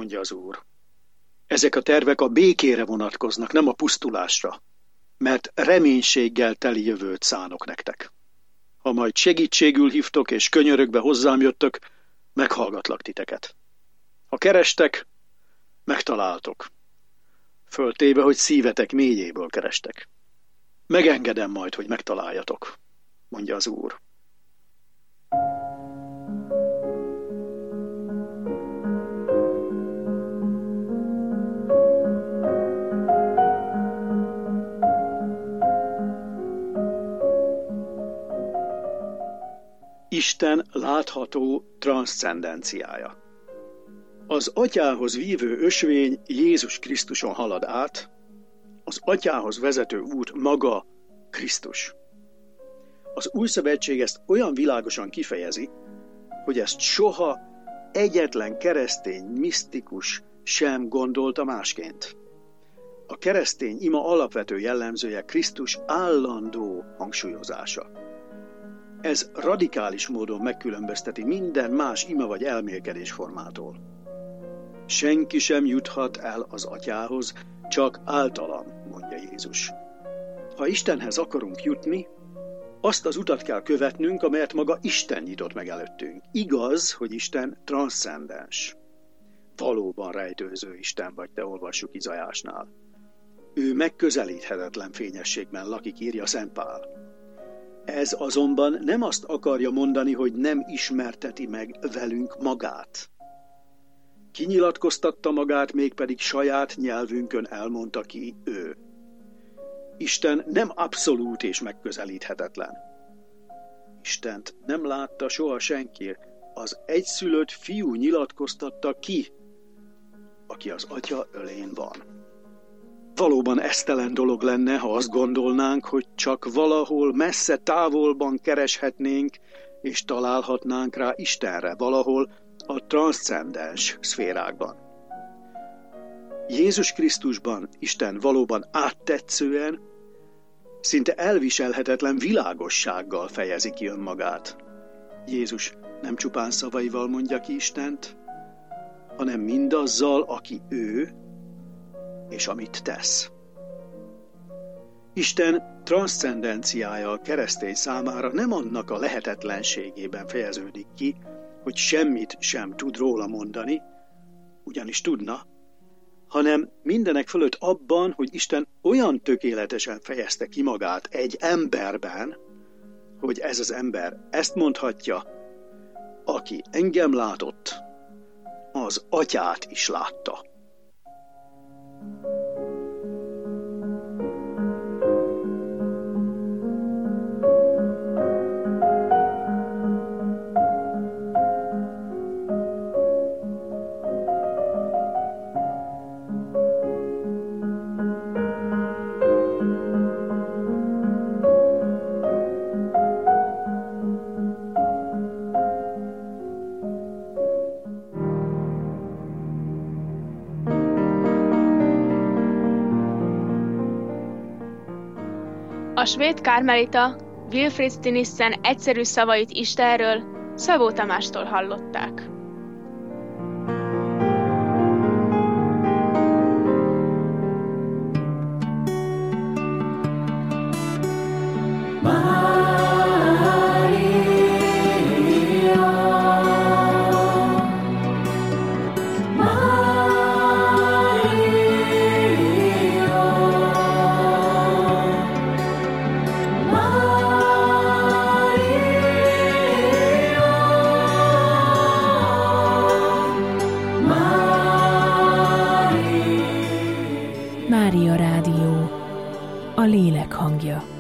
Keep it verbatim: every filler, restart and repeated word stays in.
mondja az Úr. Ezek a tervek a békére vonatkoznak, nem a pusztulásra, mert reménységgel teli jövőt szánok nektek. Ha majd segítségül hívtok és könyörögbe hozzám jöttök, meghallgatlak titeket. Ha kerestek, megtaláltok. Föltéve, hogy szívetek mélyéből kerestek. Megengedem majd, hogy megtaláljatok, mondja az Úr. Isten látható transzcendenciája. Az Atyához vívő ösvény Jézus Krisztuson halad át, az Atyához vezető út maga Krisztus. Az Új Szövetség ezt olyan világosan kifejezi, hogy ezt soha egyetlen keresztény misztikus sem gondolta másként. A keresztény ima alapvető jellemzője Krisztus állandó hangsúlyozása. Ez radikális módon megkülönbözteti minden más ima vagy elmélkedés formától. Senki sem juthat el az Atyához, csak általam, mondja Jézus. Ha Istenhez akarunk jutni, azt az utat kell követnünk, amelyet maga Isten nyitott meg előttünk. Igaz, hogy Isten transzcendens. Valóban rejtőző Isten vagy, te olvassuk Izajásnál. Ő megközelíthetetlen fényességben lakik, írja Szent Pál. Ez azonban nem azt akarja mondani, hogy nem ismerteti meg velünk magát. Kinyilatkoztatta magát, mégpedig saját nyelvünkön elmondta ki ő. Isten nem abszolút és megközelíthetetlen. Istent nem látta soha senki, az egyszülött fiú nyilatkoztatta ki, aki az Atya ölén van. Valóban esztelen dolog lenne, ha azt gondolnánk, hogy csak valahol messze távolban kereshetnénk, és találhatnánk rá Istenre, valahol a transzcendens szférákban. Jézus Krisztusban Isten valóban áttetszően, szinte elviselhetetlen világossággal fejezi ki önmagát. Jézus nem csupán szavaival mondja ki Istent, hanem mindazzal, aki ő, és amit tesz. Isten transzcendenciája a keresztény számára nem annak a lehetetlenségében fejeződik ki, hogy semmit sem tud róla mondani, ugyanis tudna, hanem mindenek fölött abban, hogy Isten olyan tökéletesen fejezte ki magát egy emberben, hogy ez az ember ezt mondhatja, aki engem látott, az Atyát is látta. A svéd kármelita Wilfrid Stinissen egyszerű szavait Istenről Szabó Tamástól hallották. Mária Rádió, a lélek hangja.